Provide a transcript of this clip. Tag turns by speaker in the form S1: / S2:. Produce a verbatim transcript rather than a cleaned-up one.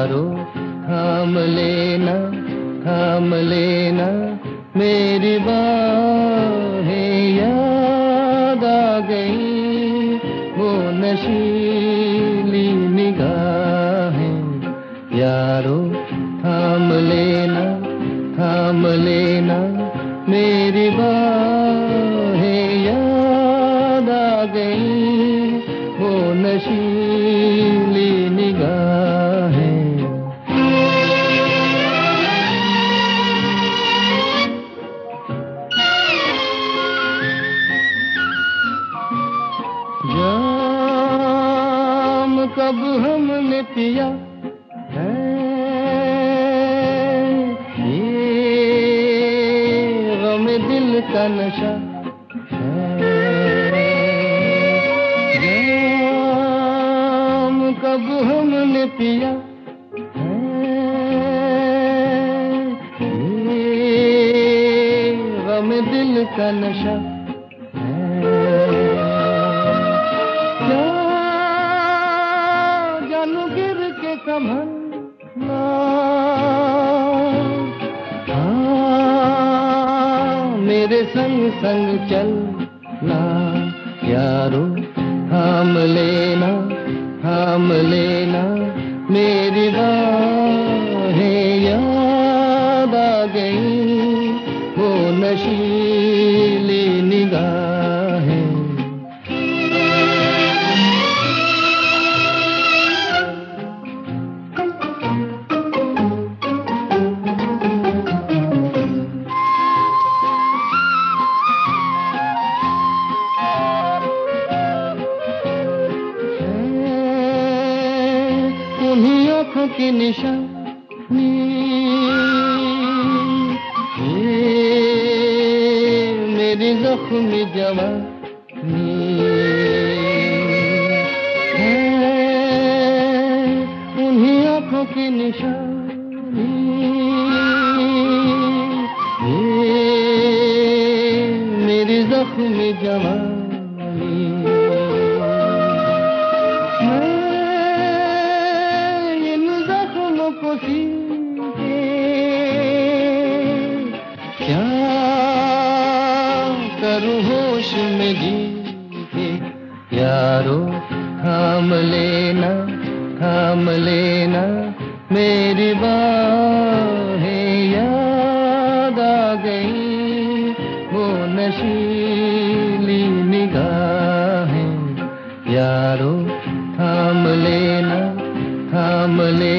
S1: यारो थाम लेना थाम लेना मेरी बाहें, याद आ गई वो नशीली निगाहें। यारो थाम लेना थाम लेना मेरी बाहें, याद आ गई वो नशीली निगाहें। जाम कब हमने पिया है ये गम दिल का नशा है। जाम कब हमने पिया है ये गम दिल का नशा है। जानू गिर के संभलना, हाँ मेरे संग संग चलना। यारो थाम लेना थाम लेना मेरी बाहें, याद आ गई वो नशीली निगाहें। उन्हीं आँखों की निशानी ये मेरी ज़ख्मी जवानी है। उन्हीं आँखों की निशानी ये मेरी ज़ख्मी जवानी। क्या करूं होश में जी के। यारो थाम लेना थाम लेना मेरी बाहें, याद आ गई वो नशीली निगाहें। यारो थाम लेना थाम लेना